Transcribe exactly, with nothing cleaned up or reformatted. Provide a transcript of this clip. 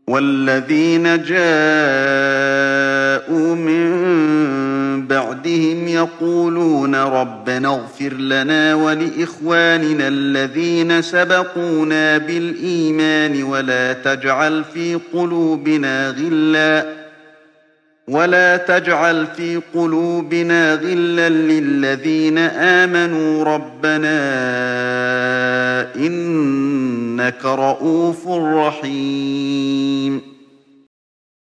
وَالَّذِينَ جَاءُوا مِن بَعْدِهِمْ يَقُولُونَ رَبَّنَا اغْفِرْ لَنَا وَلِإِخْوَانِنَا الَّذِينَ سَبَقُونَا بِالْإِيمَانِ وَلَا تَجْعَلْ فِي قُلُوبِنَا غِلًّا ولا تجعل في قلوبنا غلا للذين آمنوا ربنا إنك رءوف رحيم